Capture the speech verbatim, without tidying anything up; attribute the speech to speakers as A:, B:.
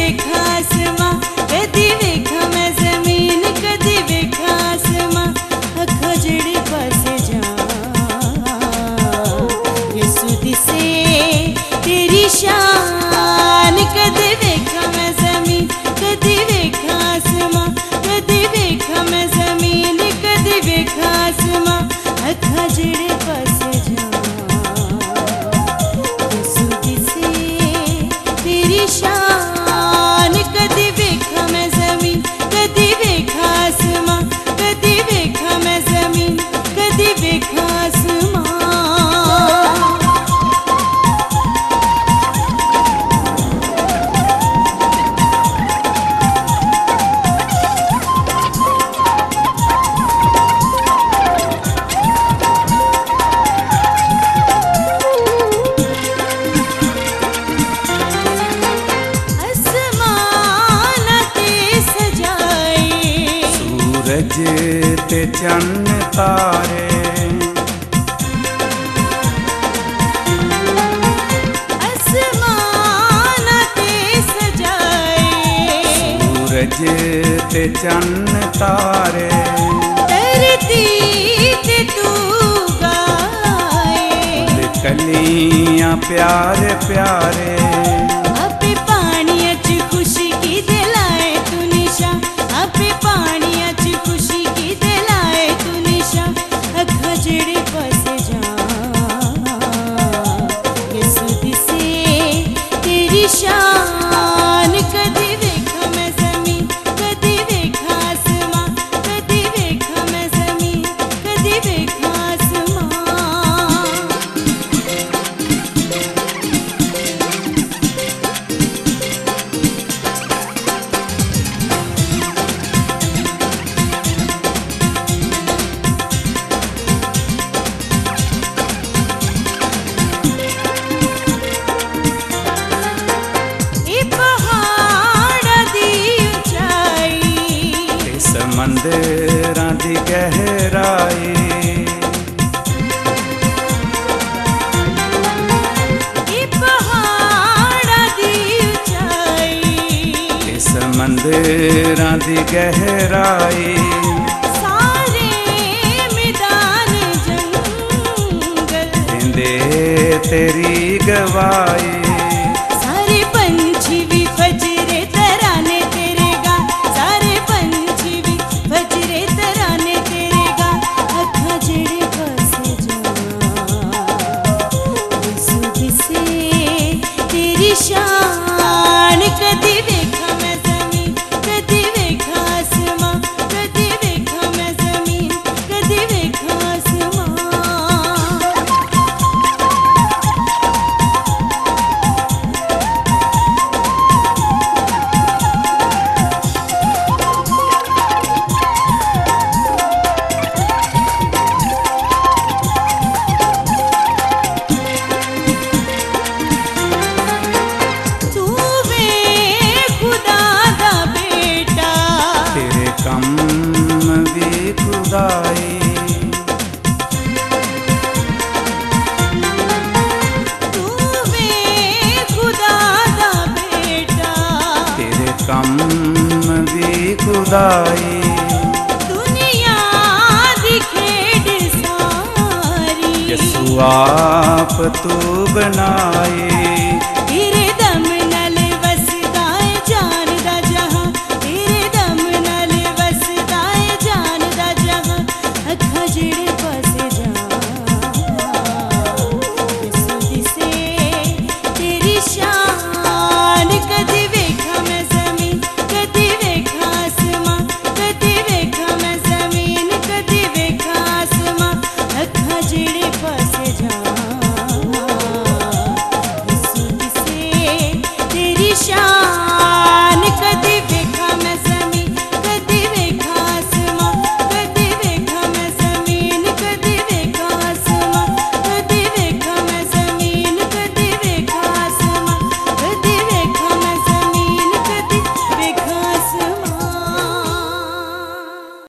A: वेखा आसमां, कदी वेखा मैं जमीन, कदी वेखा आसमां, अखा जेड़े पासे जा यसू दिसे तेरी शान। कदी वेखा मैं जमीन, कदी वेखा आसमां, कदी वेखा मैं जमीन, कदी वेखा आसमां, अखा जेड़े पासे जा यसू दिसे तेरी शान। कदी वेखा मैं जमीन, कदी वेखा आसमां, कदी वेखा मैं जमीन, कदी वेखा आसमां।
B: सूरज ते चन्न तारे,
A: आसमान ते सजाए,
B: सूरज ते चन्न तारे,
A: धरती ते तू गाए,
B: कलियां प्यारे प्यारे,
A: आपे पानिया च खुशी की दिलाए तू निशा, आपे पानिया च खुशी की दिलाए तू निशा, अखा जेड़े पासे जा यसू दिसे तेरी शान। कदी वेखा मैं जमीन, कदी वेखा आसमां, कदी वेखा मैं जमीन, कदी वेखा आसमां।
B: समंदरां दी गहराई,
A: पहाड़ां दी ऊंचाई,
B: समंदरां दी गहराई,
A: सारे मैदान जंगल
B: देंदे तेरी गवाही,
A: सारे पंछी भी फजरे तराने तेरे गा, सारे पंछी भी फजरे तराने तेरे गा, अखा जेड़े पासे जा यसू दिसे तेरी शान। कदी वेखा मैं जमीन, कदी वेखा आसमां, कदी वेखा मैं जमीन, कदी वेखा आसमां। तू वे खुदा दा बेटा,
B: तेरे कम भी खुदाई,
A: तू वे खुदा दा बेटा,
B: तेरे कम भी खुदाई,
A: दुनिया दी खेड सारी
B: यसू आप तू बनाई।